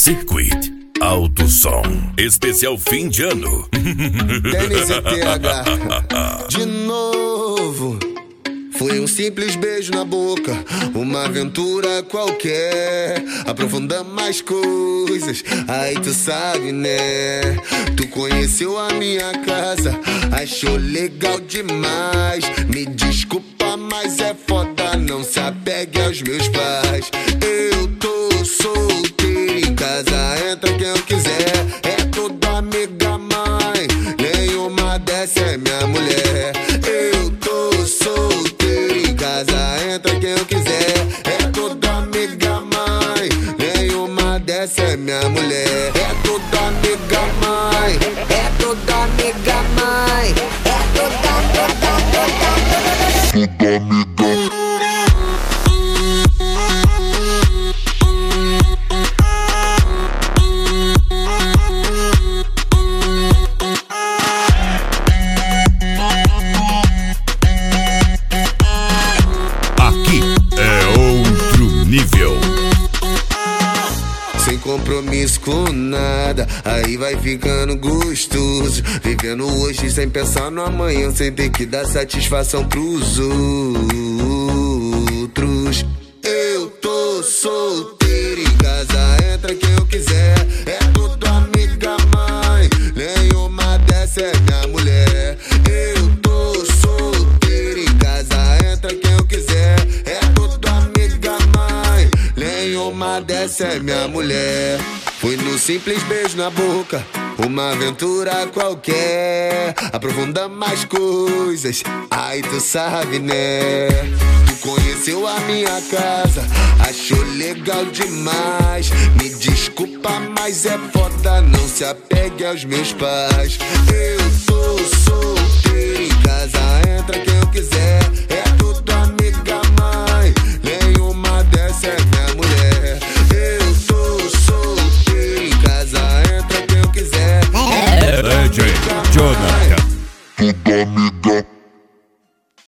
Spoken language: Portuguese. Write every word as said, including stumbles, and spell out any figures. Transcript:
Circuit Alto Som, especial fim de ano. Dennis e T H. De novo. Foi um simples beijo na boca, uma aventura qualquer. Aprofundando mais coisas, aí tu sabe, né? Tu conheceu a minha casa, achou legal demais. Me desculpa, mas é foda, não se apegue aos meus pais. Eu tô solteiro, em casa entra quem eu quiser. É toda amiga mãe, nenhuma dessa é minha mulher. Eu tô solteiro, em casa entra quem eu quiser. É toda amiga mãe, nenhuma dessa é minha mulher. É toda amiga mãe, é toda amiga mãe, é toda, toda, toda, toda amiga. Sem compromisso com nada, aí vai ficando gostoso. Vivendo hoje sem pensar no amanhã, sem ter que dar satisfação pros outros. Eu tô solteiro, em casa entra quem eu quiser. É tudo amiga mãe, nenhuma dessa é minha mulher. Eu tô solteiro, em casa entra quem eu quiser. É tudo amiga mãe, nenhuma dessa é minha mulher. Foi no simples beijo na boca, uma aventura qualquer. Aprofunda mais coisas, aí tu sabe, né? Tu conheceu a minha casa, achou legal demais. Me desculpa, mas é foda, não se apegue aos meus pais. Eu sou